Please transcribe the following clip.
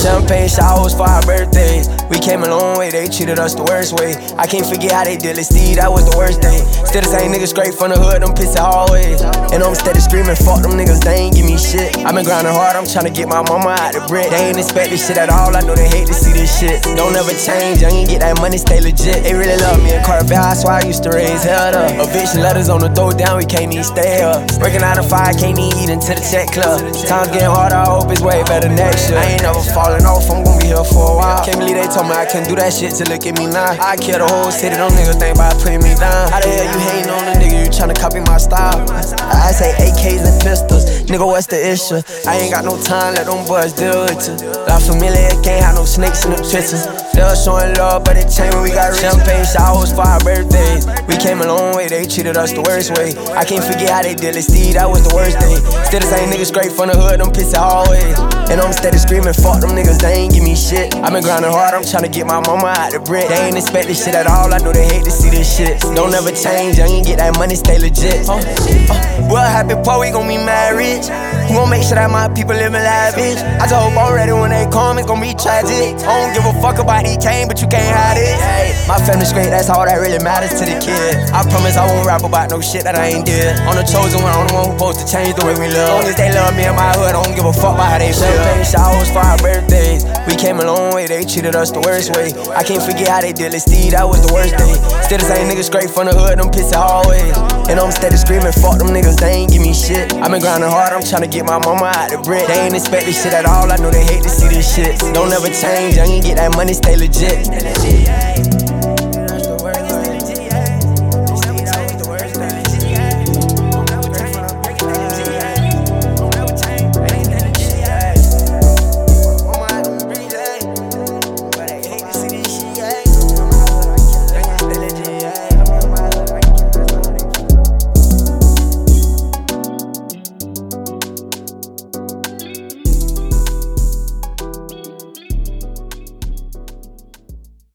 Champagne showers for our birthdays. We came a long way, they treated us the worst way. I can't forget how they did it, Steve, that was the worst thing. Still the same niggas straight from the hood, them pissy hallways. And I'm steady screaming, fuck them niggas, they ain't give me shit. I been grinding hard, I'm tryna get my mama out the brick. They ain't expect this shit at all, I know they hate to see this shit. Don't ever change, I ain't get that money, stay legit. They really love me in Carvel, I swear I used to raise hell up. Eviction letters on the throw down, we can't even stay up. Breaking out of fire, can't even eat into the check club. Times getting harder, I hope it's way better next year. I ain't never falling off, I'm gon' be here for a while. Can't believe they told me I couldn't do that shit to look at me now. I kill the whole city, them niggas think about putting me down. How the hell you hating on the nigga, you tryna copy my style? I say AKs and pistols, nigga what's the issue? I ain't got no time, let them boys deal with you. La Familia can't have no snakes in the pictures. They was showing love, but it changed when we got rich. Champagne showers for our birthdays. We came a long way, they treated us the worst way. I can't forget how they did it, Steve, that was the worst thing. Still the same niggas straight from the hood, them pissy hallways. And I'm steady screaming, fuck them niggas, they ain't give me shit. I been grinding hard, I'm tryna get my mama out the brick. They ain't expect this shit at all, I know they hate to see this shit. Don't ever change, I ain't get that money, stay legit. Well, happy part, we gon' be married. We gon' make sure that my people living lavish. I just hope I'm ready when they come, it's gon' be tragic. I don't give a fuck about he came, but you can't hide it. Hey, my family's great, that's all that really matters to the kid. I promise I won't rap about no shit that I ain't did. I'm the chosen one, I'm the one who supposed to change the way we live. As long as they love me in my hood, I don't give a fuck about how they feel. Champagne showers for our birthdays. We came a long way, they treated us the worst way. I can't forget how they did it, Steve, that was the worst thing. Still the same niggas straight from the hood, them pissy hallways. And I'm steady screaming, fuck them niggas, they ain't give me shit. I been grinding hard, I'm tryna get my mama out the brick. They ain't expect this shit at all, I know they hate to see this shit. Don't ever change, I ain't get that money, stay legit.